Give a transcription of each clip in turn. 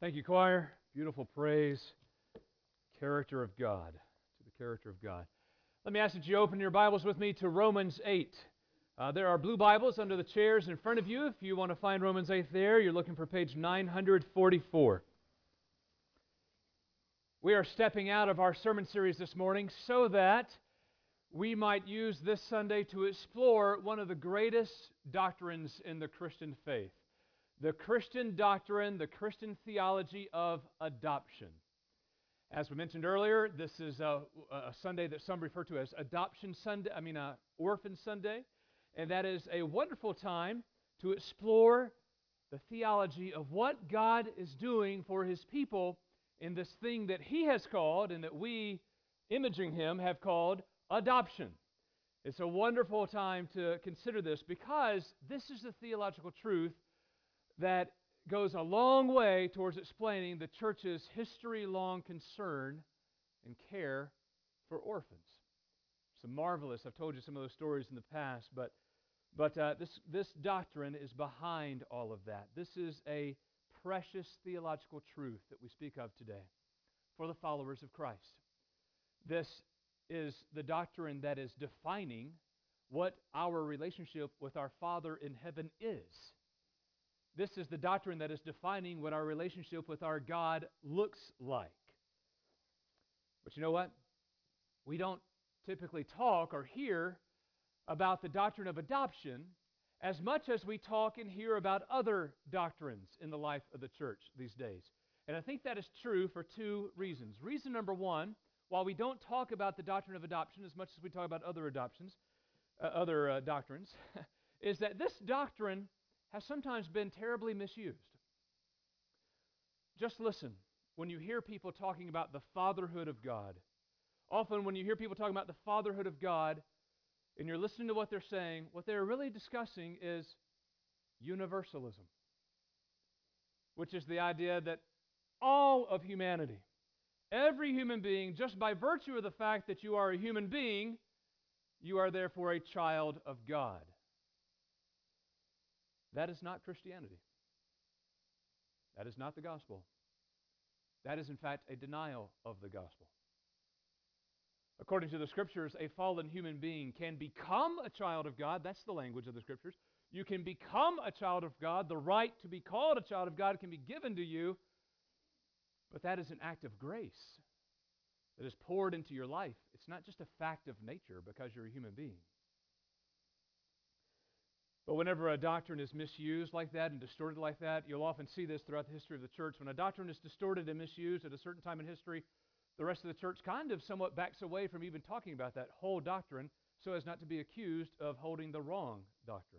Thank you, choir. Beautiful praise. Character of God. To the character of God. Let me ask that you open your Bibles with me to Romans 8. There are blue Bibles under the chairs in front of you. If you want to find Romans 8 there, you're looking for page 944. We are stepping out of our sermon series this morning so that we might use this Sunday to explore one of the greatest doctrines in the Christian faith. The Christian doctrine, the Christian theology of adoption. As we mentioned earlier, this is a Sunday that some refer to as Adoption Sunday, Orphan Sunday, and that is a wonderful time to explore the theology of what God is doing for His people in this thing that He has called, and that we, imaging Him, have called adoption. It's a wonderful time to consider this because this is the theological truth that goes a long way towards explaining the church's history-long concern and care for orphans. It's marvelous. I've told you some of those stories in the past, but this doctrine is behind all of that. This is a precious theological truth that we speak of today for the followers of Christ. This is the doctrine that is defining what our relationship with our Father in heaven is. This is the doctrine that is defining what our relationship with our God looks like. But you know what? We don't typically talk or hear about the doctrine of adoption as much as we talk and hear about other doctrines in the life of the church these days. And I think that is true for two reasons. Reason number one, while we don't talk about the doctrine of adoption as much as we talk about other doctrines, is that this doctrine has sometimes been terribly misused. Just listen when you hear people talking about the fatherhood of God. Often when you hear people talking about the fatherhood of God, and you're listening to what they're saying, what they're really discussing is universalism, which is the idea that all of humanity, every human being, just by virtue of the fact that you are a human being, you are therefore a child of God. That is not Christianity. That is not the gospel. That is, in fact, a denial of the gospel. According to the Scriptures, a fallen human being can become a child of God. That's the language of the Scriptures. You can become a child of God. The right to be called a child of God can be given to you, but that is an act of grace that is poured into your life. It's not just a fact of nature because you're a human being. But whenever a doctrine is misused like that and distorted like that, you'll often see this throughout the history of the church. When a doctrine is distorted and misused at a certain time in history, the rest of the church kind of somewhat backs away from even talking about that whole doctrine so as not to be accused of holding the wrong doctrine.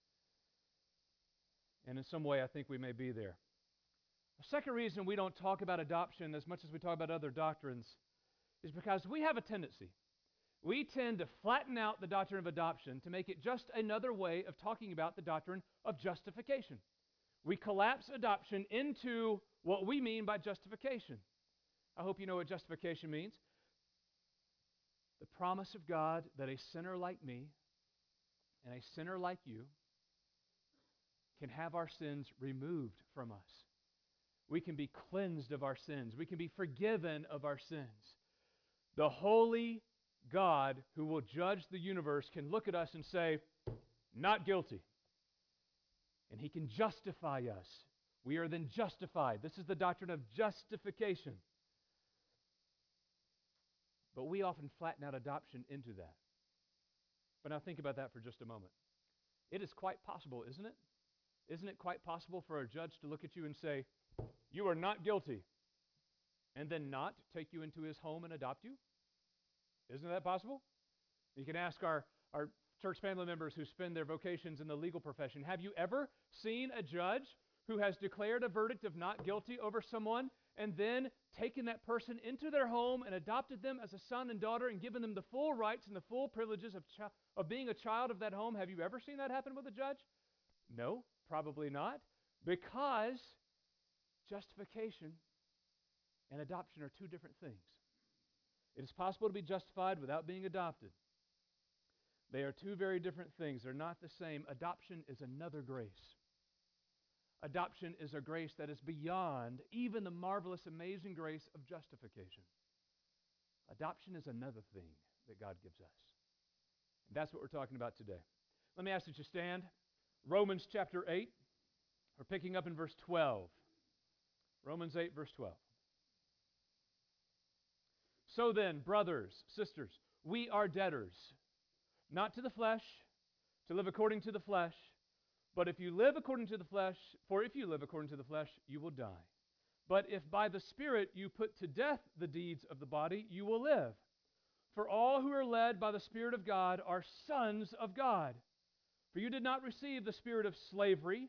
And in some way, I think we may be there. A second reason we don't talk about adoption as much as we talk about other doctrines is because we have a tendency. We tend to flatten out the doctrine of adoption to make it just another way of talking about the doctrine of justification. We collapse adoption into what we mean by justification. I hope you know what justification means. The promise of God that a sinner like me and a sinner like you can have our sins removed from us. We can be cleansed of our sins. We can be forgiven of our sins. The holy God who will judge the universe can look at us and say, not guilty. And He can justify us. We are then justified. This is the doctrine of justification. But we often flatten out adoption into that. But now think about that for just a moment. It is quite possible, isn't it? Isn't it quite possible for a judge to look at you and say, you are not guilty, and then not take you into his home and adopt you? Isn't that possible? You can ask our church family members who spend their vocations in the legal profession, have you ever seen a judge who has declared a verdict of not guilty over someone and then taken that person into their home and adopted them as a son and daughter and given them the full rights and the full privileges of being a child of that home? Have you ever seen that happen with a judge? No, probably not, because justification and adoption are two different things. It is possible to be justified without being adopted. They are two very different things. They're not the same. Adoption is another grace. Adoption is a grace that is beyond even the marvelous, amazing grace of justification. Adoption is another thing that God gives us. And that's what we're talking about today. Let me ask that you stand. Romans chapter 8. We're picking up in verse 12. Romans 8, verse 12. So then, brothers, sisters, we are debtors, not to the flesh, to live according to the flesh. But if you live according to the flesh, for if you live according to the flesh, you will die. But if by the Spirit you put to death the deeds of the body, you will live. For all who are led by the Spirit of God are sons of God. For you did not receive the spirit of slavery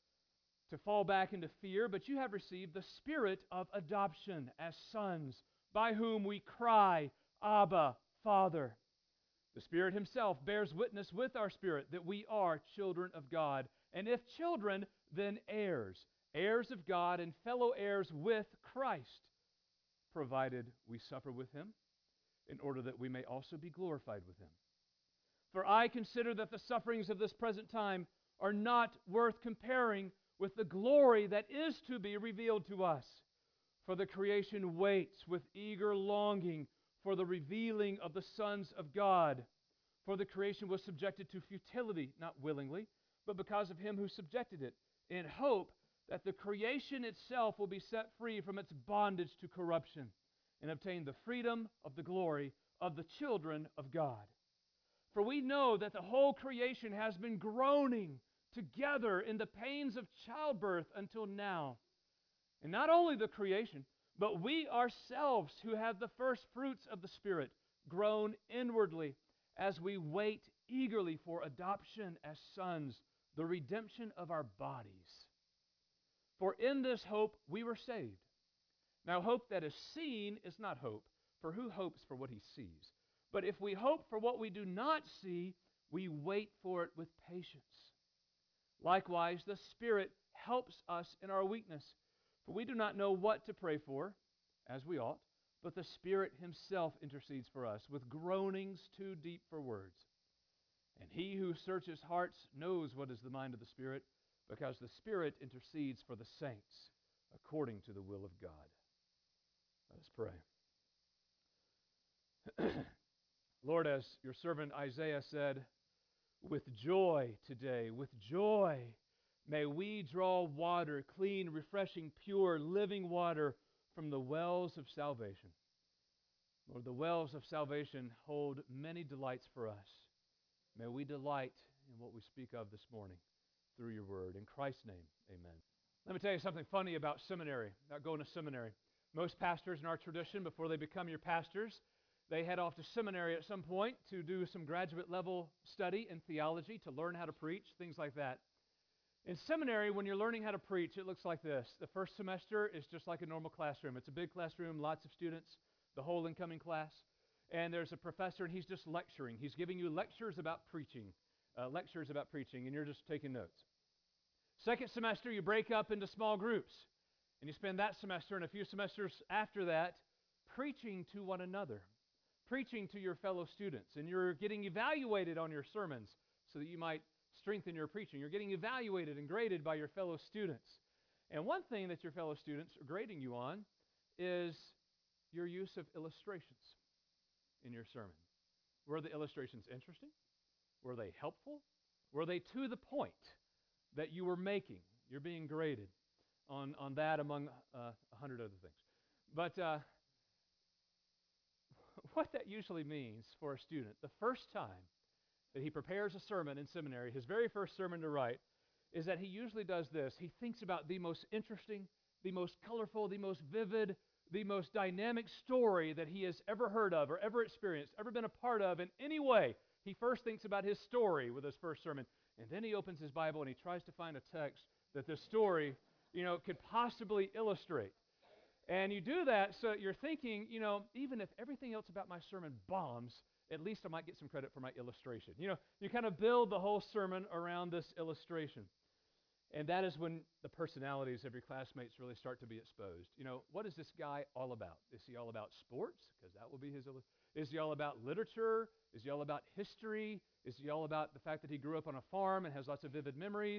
to fall back into fear, but you have received the Spirit of adoption as sons, by whom we cry, Abba, Father. The Spirit Himself bears witness with our spirit that we are children of God. And if children, then heirs, heirs of God and fellow heirs with Christ, provided we suffer with Him, in order that we may also be glorified with Him. For I consider that the sufferings of this present time are not worth comparing with the glory that is to be revealed to us. For the creation waits with eager longing for the revealing of the sons of God. For the creation was subjected to futility, not willingly, but because of Him who subjected it, in hope that the creation itself will be set free from its bondage to corruption and obtain the freedom of the glory of the children of God. For we know that the whole creation has been groaning together in the pains of childbirth until now. And not only the creation, but we ourselves who have the first fruits of the Spirit groan inwardly as we wait eagerly for adoption as sons, the redemption of our bodies. For in this hope we were saved. Now hope that is seen is not hope, for who hopes for what he sees? But if we hope for what we do not see, we wait for it with patience. Likewise, the Spirit helps us in our weakness, for we do not know what to pray for, as we ought, but the Spirit Himself intercedes for us with groanings too deep for words. And He who searches hearts knows what is the mind of the Spirit, because the Spirit intercedes for the saints according to the will of God. Let us pray. Lord, as your servant Isaiah said, with joy today, with joy, may we draw water, clean, refreshing, pure, living water from the wells of salvation. Lord, the wells of salvation hold many delights for us. May we delight in what we speak of this morning through your word. In Christ's name, amen. Let me tell you something funny about seminary, about going to seminary. Most pastors in our tradition, before they become your pastors, they head off to seminary at some point to do some graduate level study in theology, to learn how to preach, things like that. In seminary, when you're learning how to preach, it looks like this. The first semester is just like a normal classroom. It's a big classroom, lots of students, the whole incoming class. And there's a professor, and he's just lecturing. He's giving you lectures about preaching, and you're just taking notes. Second semester, you break up into small groups, and you spend that semester and a few semesters after that preaching to one another, preaching to your fellow students, and you're getting evaluated on your sermons so that you might strengthen your preaching. You're getting evaluated and graded by your fellow students. And one thing that your fellow students are grading you on is your use of illustrations in your sermon. Were the illustrations interesting? Were they helpful? Were they to the point that you were making? You're being graded on that among 100 other things. But what that usually means for a student, the first time that he prepares a sermon in seminary, his very first sermon to write, is that he usually does this. He thinks about the most interesting, the most colorful, the most vivid, the most dynamic story that he has ever heard of or ever experienced, ever been a part of in any way. He first thinks about his story with his first sermon, and then he opens his Bible and he tries to find a text that this story, could possibly illustrate. And you do that so you're thinking, even if everything else about my sermon bombs, at least I might get some credit for my illustration. You kind of build the whole sermon around this illustration. And that is when the personalities of your classmates really start to be exposed. What is this guy all about? Is he all about sports? Because that will be his illustration. Is he all about literature? Is he all about history? Is he all about the fact that he grew up on a farm and has lots of vivid memories?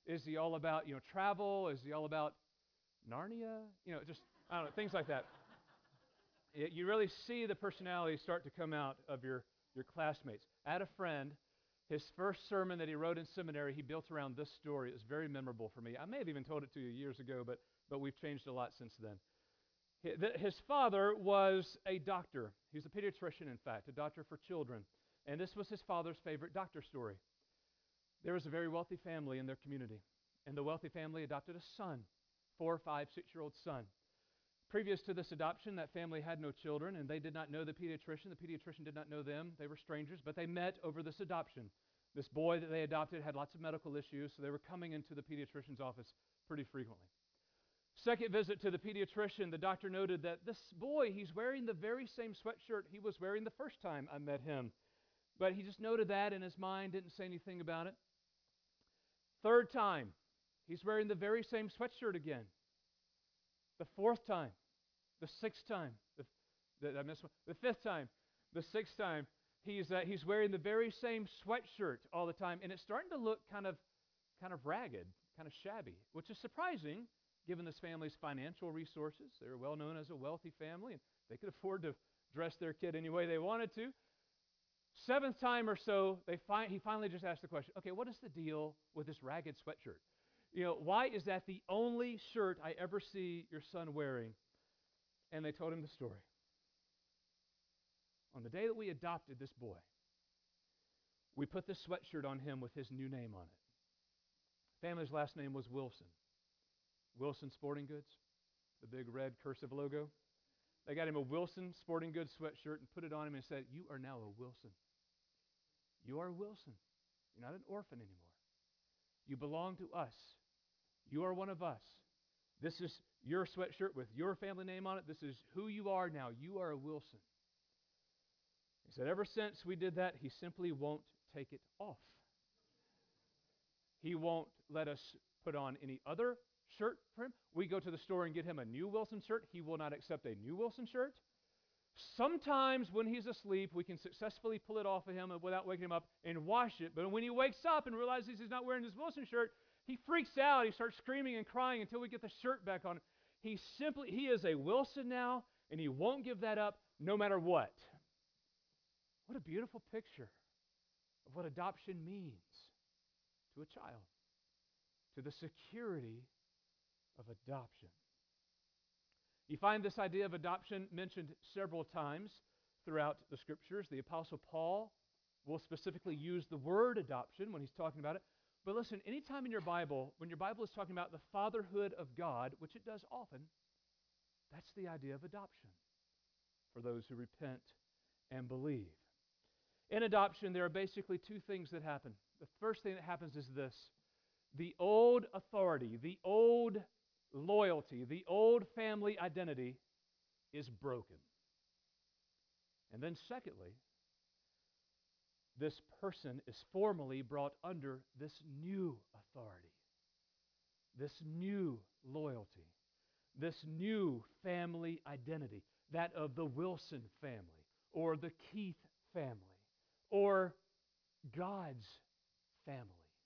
Is he all about, travel? Is he all about Narnia? Just, I don't know, things like that. You really see the personality start to come out of your classmates. I had a friend, his first sermon that he wrote in seminary, he built around this story. It was very memorable for me. I may have even told it to you years ago, but we've changed a lot since then. His father was a doctor. He was a pediatrician, in fact, a doctor for children. And this was his father's favorite doctor story. There was a very wealthy family in their community, and the wealthy family adopted a son, 4, 5, 6-year-old son. Previous to this adoption, that family had no children, and they did not know the pediatrician. The pediatrician did not know them. They were strangers, but they met over this adoption. This boy that they adopted had lots of medical issues, so they were coming into the pediatrician's office pretty frequently. Second visit to the pediatrician, the doctor noted that this boy, he's wearing the very same sweatshirt he was wearing the first time I met him. But he just noted that in his mind, didn't say anything about it. Third time, he's wearing the very same sweatshirt again. The fourth time, the sixth time, I missed one. The fifth time, the sixth time, he's wearing the very same sweatshirt all the time, and it's starting to look kind of ragged, kind of shabby, which is surprising given this family's financial resources. They were well known as a wealthy family, and they could afford to dress their kid any way they wanted to. Seventh time or so, he finally just asked the question, okay, what is the deal with this ragged sweatshirt? Why is that the only shirt I ever see your son wearing? And they told him the story. On the day that we adopted this boy, we put this sweatshirt on him with his new name on it. Family's last name was Wilson. Wilson Sporting Goods, the big red cursive logo. They got him a Wilson Sporting Goods sweatshirt and put it on him and said, you are now a Wilson. You are Wilson. You're not an orphan anymore. You belong to us. You are one of us. This is your sweatshirt with your family name on it. This is who you are now. You are a Wilson. He said, ever since we did that, he simply won't take it off. He won't let us put on any other shirt for him. We go to the store and get him a new Wilson shirt. He will not accept a new Wilson shirt. Sometimes when he's asleep, we can successfully pull it off of him without waking him up and wash it. But when he wakes up and realizes he's not wearing his Wilson shirt, he freaks out. He starts screaming and crying until we get the shirt back on. He is a Wilson now, and he won't give that up no matter what. What a beautiful picture of what adoption means to a child, to the security of adoption. You find this idea of adoption mentioned several times throughout the Scriptures. The Apostle Paul will specifically use the word adoption when he's talking about it. But listen, anytime in your Bible, when your Bible is talking about the fatherhood of God, which it does often, that's the idea of adoption for those who repent and believe. In adoption, there are basically two things that happen. The first thing that happens is this: the old authority, the old loyalty, the old family identity is broken. And then secondly, this person is formally brought under this new authority, this new loyalty, this new family identity, that of the Wilson family, or the Keith family, or God's family.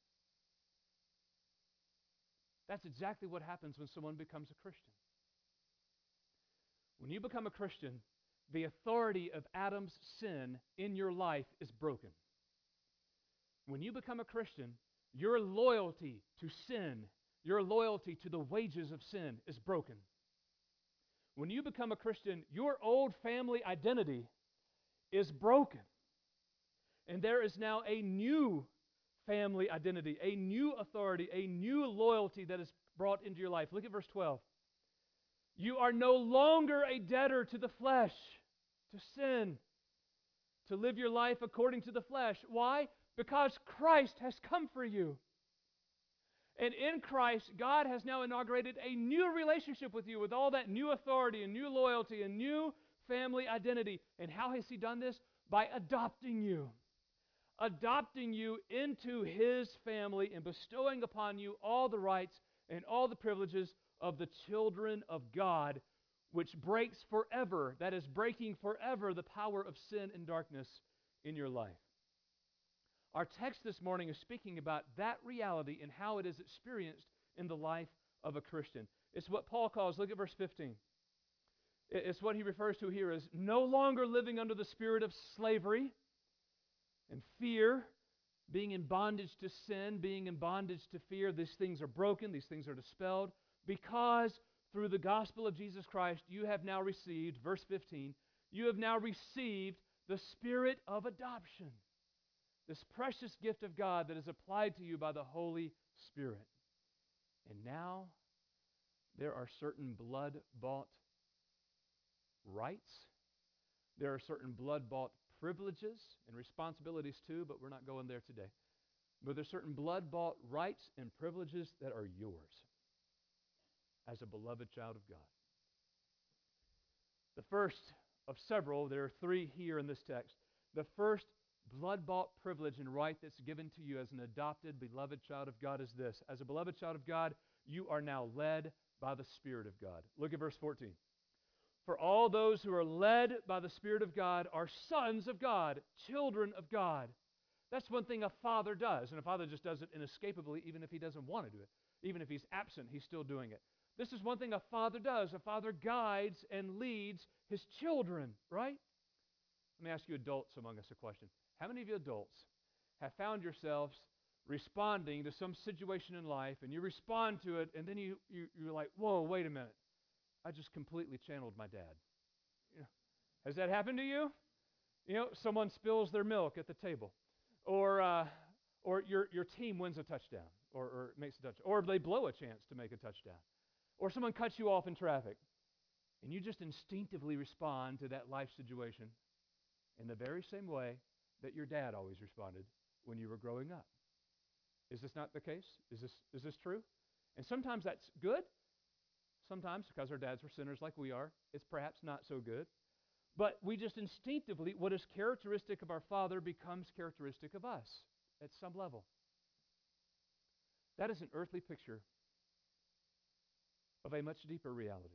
That's exactly what happens when someone becomes a Christian. When you become a Christian, the authority of Adam's sin in your life is broken. When you become a Christian, your loyalty to sin, your loyalty to the wages of sin is broken. When you become a Christian, your old family identity is broken. And there is now a new family identity, a new authority, a new loyalty that is brought into your life. Look at verse 12. You are no longer a debtor to the flesh, to sin, to live your life according to the flesh. Why? Because Christ has come for you. And in Christ, God has now inaugurated a new relationship with you with all that new authority and new loyalty and new family identity. And how has He done this? By adopting you. Adopting you into His family and bestowing upon you all the rights and all the privileges of the children of God, which breaks forever, that is breaking forever the power of sin and darkness in your life. Our text this morning is speaking about that reality and how it is experienced in the life of a Christian. It's what Paul calls, look at verse 15. It's what he refers to here as no longer living under the spirit of slavery and fear, being in bondage to sin, being in bondage to fear. These things are broken, these things are dispelled, because through the gospel of Jesus Christ, you have now received, verse 15, you have now received the spirit of adoption, this precious gift of God that is applied to you by the Holy Spirit. And now there are certain blood-bought rights. There are certain blood-bought privileges and responsibilities too, but we're not going there today. But there's certain blood-bought rights and privileges that are yours as a beloved child of God. The first of several, there are three here in this text. The first blood-bought privilege and right that's given to you as an adopted, beloved child of God is this. As a beloved child of God, you are now led by the Spirit of God. Look at verse 14. For all those who are led by the Spirit of God are sons of God, children of God. That's one thing a father does, and a father just does it inescapably, even if he doesn't want to do it. Even if he's absent, he's still doing it. This is one thing a father does. A father guides and leads his children, right? Let me ask you adults among us a question. How many of you adults have found yourselves responding to some situation in life, and you respond to it, and then you're like, whoa, wait a minute. I just completely channeled my dad. You know, has that happened to you? You know, someone spills their milk at the table, or your team wins a touchdown, or makes a touchdown, or they blow a chance to make a touchdown, or someone cuts you off in traffic, and you just instinctively respond to that life situation in the very same way that your dad always responded when you were growing up. Is this not the case? Is this true? And sometimes that's good. Sometimes, because our dads were sinners like we are, it's perhaps not so good. But we just instinctively, what is characteristic of our Father becomes characteristic of us at some level. That is an earthly picture of a much deeper reality.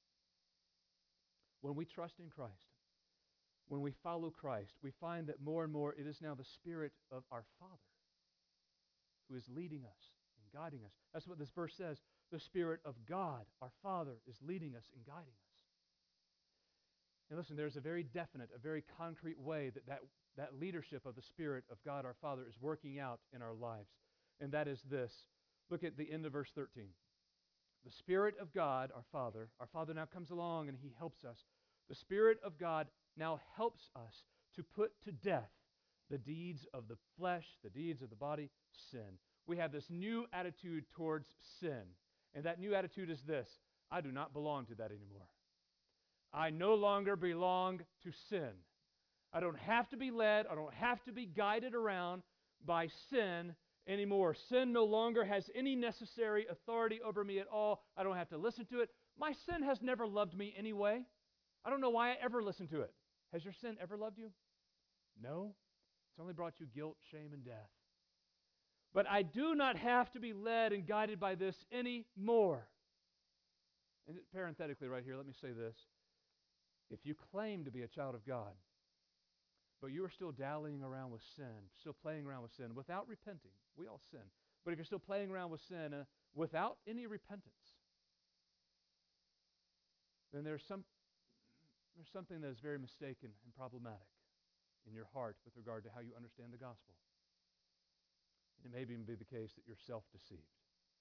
When we trust in Christ, when we follow Christ, we find that more and more it is now the Spirit of our Father who is leading us and guiding us. That's what this verse says. The Spirit of God, our Father, is leading us and guiding us. And listen, there's a very definite, a very concrete way that leadership of the Spirit of God, our Father, is working out in our lives. And that is this. Look at the end of verse 13. The Spirit of God, our Father now comes along and He helps us. The Spirit of God now helps us to put to death the deeds of the flesh, the deeds of the body, sin. We have this new attitude towards sin. And that new attitude is this: I do not belong to that anymore. I no longer belong to sin. I don't have to be led, I don't have to be guided around by sin anymore. Sin no longer has any necessary authority over me at all. I don't have to listen to it. My sin has never loved me anyway. I don't know why I ever listened to it. Has your sin ever loved you? No. It's only brought you guilt, shame, and death. But I do not have to be led and guided by this anymore. And parenthetically right here, let me say this. If you claim to be a child of God, but you are still dallying around with sin, still playing around with sin without repenting, we all sin, but if you're still playing around with sin without any repentance, then there's something that is very mistaken and problematic in your heart with regard to how you understand the gospel. It may even be the case that you're self-deceived.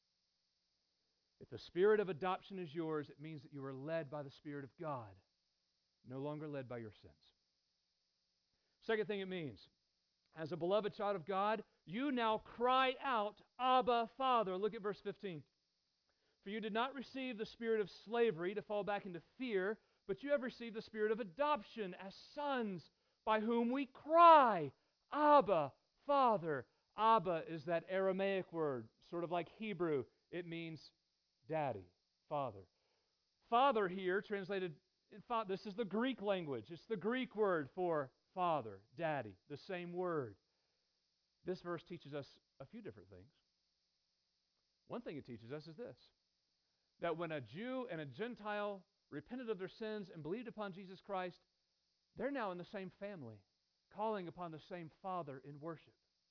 If the Spirit of adoption is yours, it means that you are led by the Spirit of God, no longer led by your sins. Second thing it means, as a beloved child of God, you now cry out, Abba, Father. Look at verse 15. For you did not receive the spirit of slavery to fall back into fear, but you have received the spirit of adoption as sons, by whom we cry, Abba, Father. Abba is that Aramaic word, sort of like Hebrew. It means daddy, father. Father here, translated, this is the Greek language. It's the Greek word for father, daddy, the same word. This verse teaches us a few different things. One thing it teaches us is this, that when a Jew and a Gentile repented of their sins and believed upon Jesus Christ, they're now in the same family, calling upon the same Father in worship.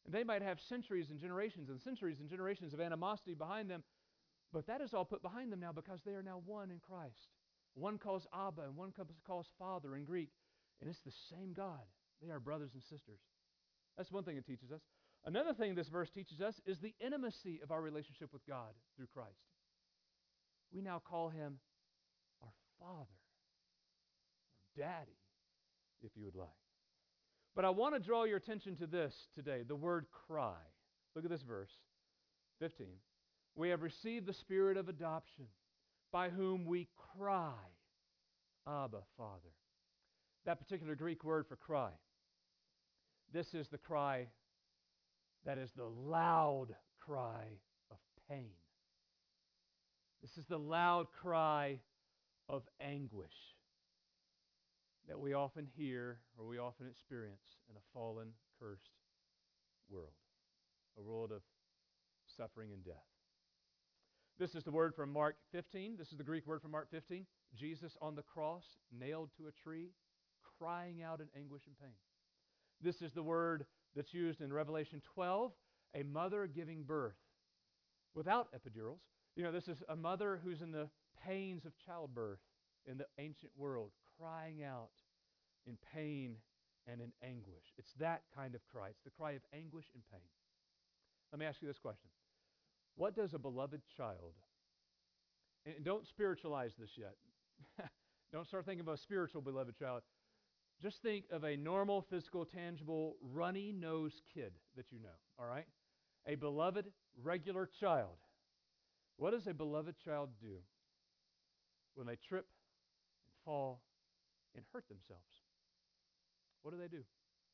And they might have centuries and centuries of animosity behind them, but that is all put behind them now because they are now one in Christ. One calls Abba and one calls Father in Greek, and it's the same God. They are brothers and sisters. That's one thing it teaches us. Another thing this verse teaches us is the intimacy of our relationship with God through Christ. We now call him our Father, or Daddy, if you would like. But I want to draw your attention to this today, the word cry. Look at this verse, 15. We have received the Spirit of adoption, by whom we cry, Abba, Father. That particular Greek word for cry, this is the cry that is the loud cry of pain. This is the loud cry of anguish that we often hear or we often experience in a fallen, cursed world, a world of suffering and death. This is the word from Mark 15. This is the Greek word from Mark 15. Jesus on the cross, nailed to a tree, crying out in anguish and pain. This is the word that's used in Revelation 12, a mother giving birth without epidurals. This is a mother who's in the pains of childbirth in the ancient world, crying out in pain and in anguish. It's that kind of cry. It's the cry of anguish and pain. Let me ask you this question. What does a beloved child, and don't spiritualize this yet. Don't start thinking of a spiritual beloved child. Just think of a normal, physical, tangible, runny-nosed kid that you know, all right? A beloved, regular child. What does a beloved child do when they trip and fall and hurt themselves? What do they do?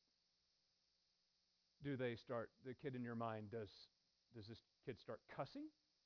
Do they start, the kid in your mind, does this kid start cussing?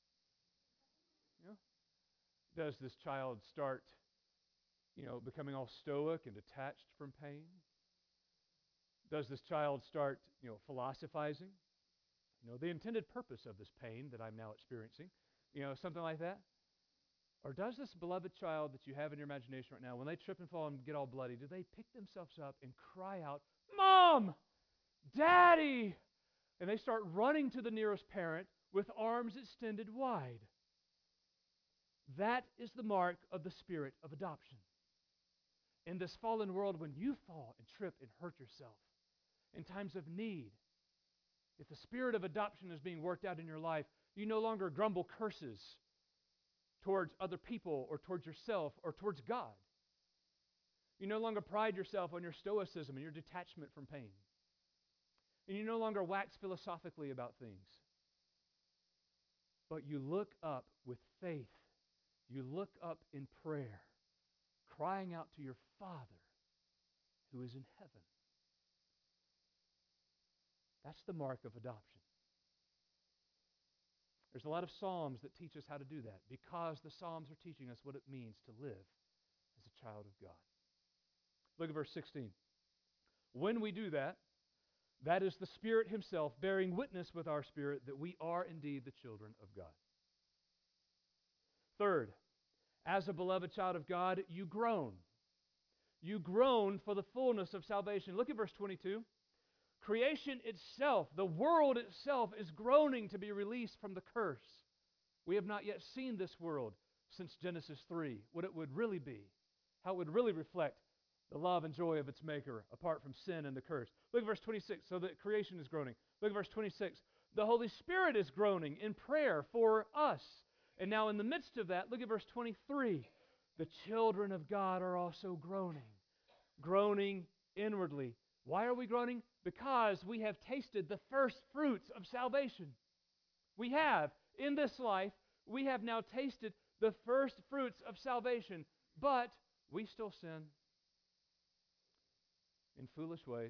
Does this child start, becoming all stoic and detached from pain? Does this child start, philosophizing? The intended purpose of this pain that I'm now experiencing, something like that? Or does this beloved child that you have in your imagination right now, when they trip and fall and get all bloody, do they pick themselves up and cry out, Mom! Daddy! And they start running to the nearest parent with arms extended wide. That is the mark of the Spirit of adoption. In this fallen world, when you fall and trip and hurt yourself, in times of need, if the Spirit of adoption is being worked out in your life, you no longer grumble curses towards other people or towards yourself or towards God. You no longer pride yourself on your stoicism and your detachment from pain. And you no longer wax philosophically about things. But you look up with faith. You look up in prayer, crying out to your Father who is in heaven. That's the mark of adoption. There's a lot of Psalms that teach us how to do that because the Psalms are teaching us what it means to live as a child of God. Look at verse 16. When we do that, that is the Spirit Himself bearing witness with our spirit that we are indeed the children of God. Third, as a beloved child of God, you groan. You groan for the fullness of salvation. Look at verse 22. Creation itself, the world itself, is groaning to be released from the curse. We have not yet seen this world since Genesis 3, what it would really be, how it would really reflect the love and joy of its Maker apart from sin and the curse. Look at verse 26, so that creation is groaning. Look at verse 26. The Holy Spirit is groaning in prayer for us. And now in the midst of that, look at verse 23. The children of God are also groaning inwardly. Why are we groaning? Because we have tasted the first fruits of salvation. We have, in this life, we have now tasted the first fruits of salvation, but we still sin in foolish ways.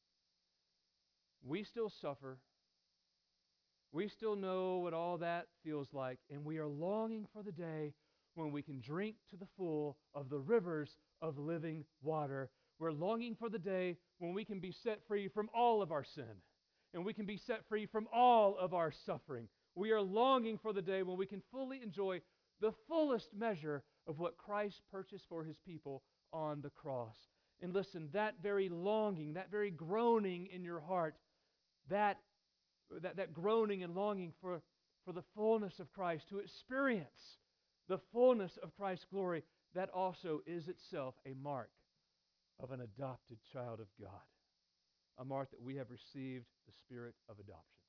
We still suffer. We still know what all that feels like, and we are longing for the day when we can drink to the full of the rivers of living water. We're longing for the day when we can be set free from all of our sin, and we can be set free from all of our suffering. We are longing for the day when we can fully enjoy the fullest measure of what Christ purchased for His people on the cross. And listen, that very longing, that very groaning in your heart, that that groaning and longing for the fullness of Christ, to experience the fullness of Christ's glory, that also is itself a mark of an adopted child of God, a mark that we have received the spirit of adoption.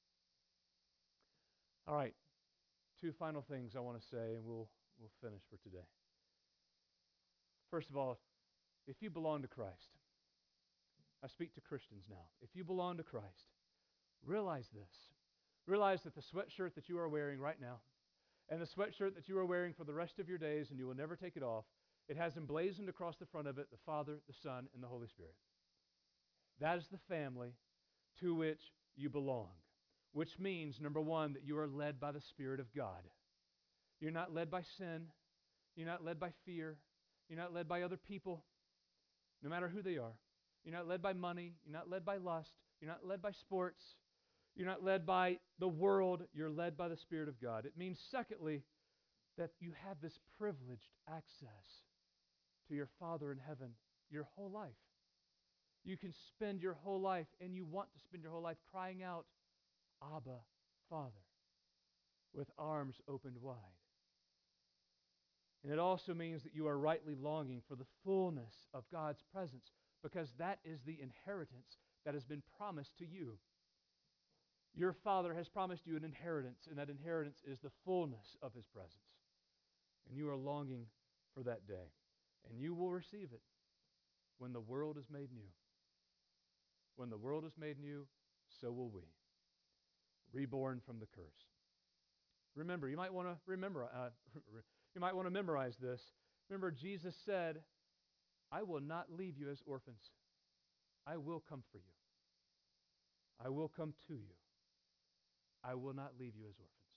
All right, two final things I want to say, and we'll finish for today. First of all, if you belong to Christ, I speak to Christians now. If you belong to Christ, realize this. Realize that the sweatshirt that you are wearing right now, and the sweatshirt that you are wearing for the rest of your days, and you will never take it off, it has emblazoned across the front of it the Father, the Son, and the Holy Spirit. That is the family to which you belong, which means, number one, that you are led by the Spirit of God. You're not led by sin. You're not led by fear. You're not led by other people, no matter who they are. You're not led by money. You're not led by lust. You're not led by sports. You're not led by the world. You're led by the Spirit of God. It means, secondly, that you have this privileged access to your Father in heaven your whole life. You can spend your whole life, and you want to spend your whole life crying out, Abba, Father, with arms opened wide. And it also means that you are rightly longing for the fullness of God's presence, because that is the inheritance that has been promised to you. Your Father has promised you an inheritance, and that inheritance is the fullness of His presence. And you are longing for that day. And you will receive it when the world is made new. When the world is made new, so will we. Reborn from the curse. Remember, you might want to memorize this. Remember, Jesus said, I will not leave you as orphans. I will come for you. I will come to you. I will not leave you as orphans.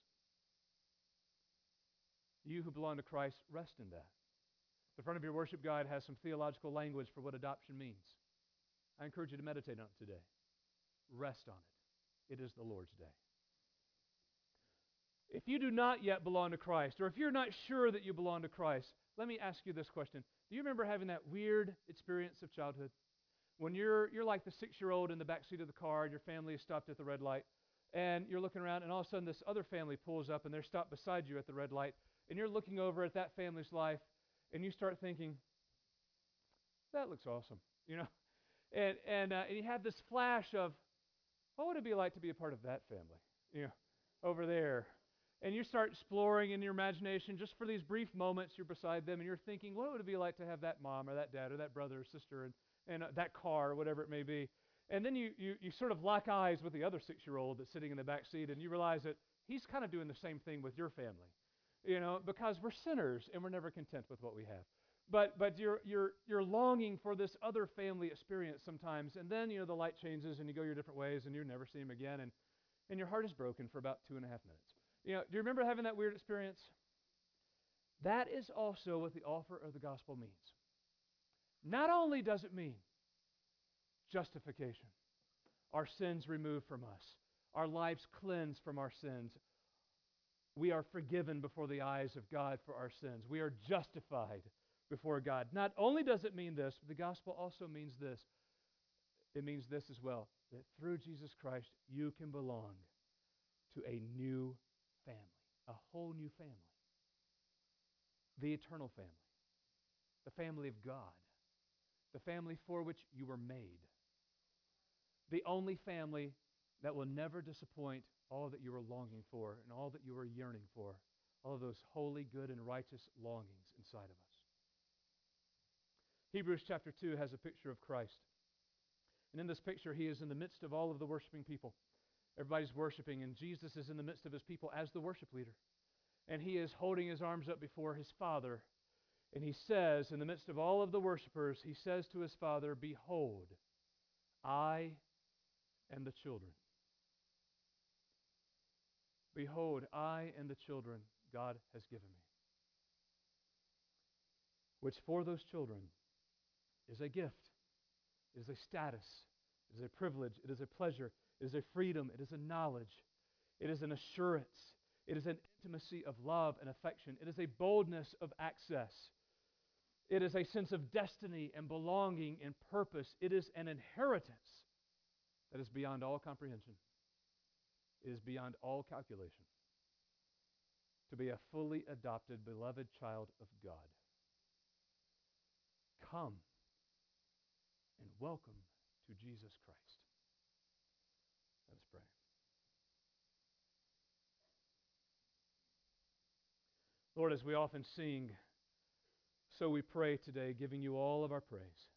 You who belong to Christ, rest in that. The front of your worship guide has some theological language for what adoption means. I encourage you to meditate on it today. Rest on it. It is the Lord's day. If you do not yet belong to Christ, or if you're not sure that you belong to Christ, let me ask you this question. Do you remember having that weird experience of childhood? When you're like the 6-year-old in the back seat of the car, and your family is stopped at the red light, and you're looking around, and all of a sudden this other family pulls up, and they're stopped beside you at the red light, and you're looking over at that family's life, and you start thinking, that looks awesome, and you have this flash of, what would it be like to be a part of that family, over there? And you start exploring in your imagination, just for these brief moments, you're beside them, and you're thinking, what would it be like to have that mom or that dad or that brother or sister and that car or whatever it may be? And then you sort of lock eyes with the other 6-year-old that's sitting in the back seat, and you realize that he's kind of doing the same thing with your family, because we're sinners and we're never content with what we have. But you're longing for this other family experience sometimes, and then the light changes and you go your different ways and you never see him again, and your heart is broken for about 2.5 minutes. Do you remember having that weird experience? That is also what the offer of the gospel means. Not only does it mean justification, our sins removed from us, our lives cleansed from our sins, we are forgiven before the eyes of God for our sins. We are justified before God. Not only does it mean this, but the gospel also means this. It means this as well, that through Jesus Christ, you can belong to a new family, a whole new family. The eternal family, the family of God, the family for which you were made, the only family that will never disappoint all that you are longing for and all that you are yearning for, all of those holy, good, and righteous longings inside of us. Hebrews chapter 2 has a picture of Christ. And in this picture, He is in the midst of all of the worshiping people. Everybody's worshiping, and Jesus is in the midst of His people as the worship leader. And He is holding His arms up before His Father. And He says, in the midst of all of the worshipers, He says to His Father, behold, I and the children. Behold, I and the children God has given me. Which for those children is a gift. It is a status. It is a privilege. It is a pleasure. It is a freedom. It is a knowledge. It is an assurance. It is an intimacy of love and affection. It is a boldness of access. It is a sense of destiny and belonging and purpose. It is an inheritance that is beyond all comprehension. is beyond all calculation to be a fully adopted, beloved child of God. Come and welcome to Jesus Christ. Let us pray. Lord, as we often sing, so we pray today, giving you all of our praise.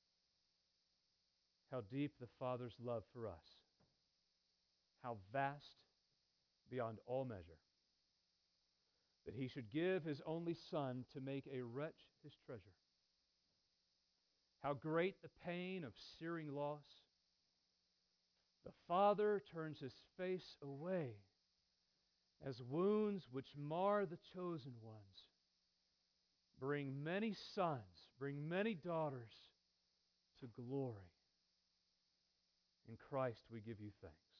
How deep the Father's love for us. How vast beyond all measure. That he should give his only Son to make a wretch his treasure. How great the pain of searing loss. The Father turns his face away as wounds which mar the chosen ones bring many sons, bring many daughters to glory. In Christ we give you thanks.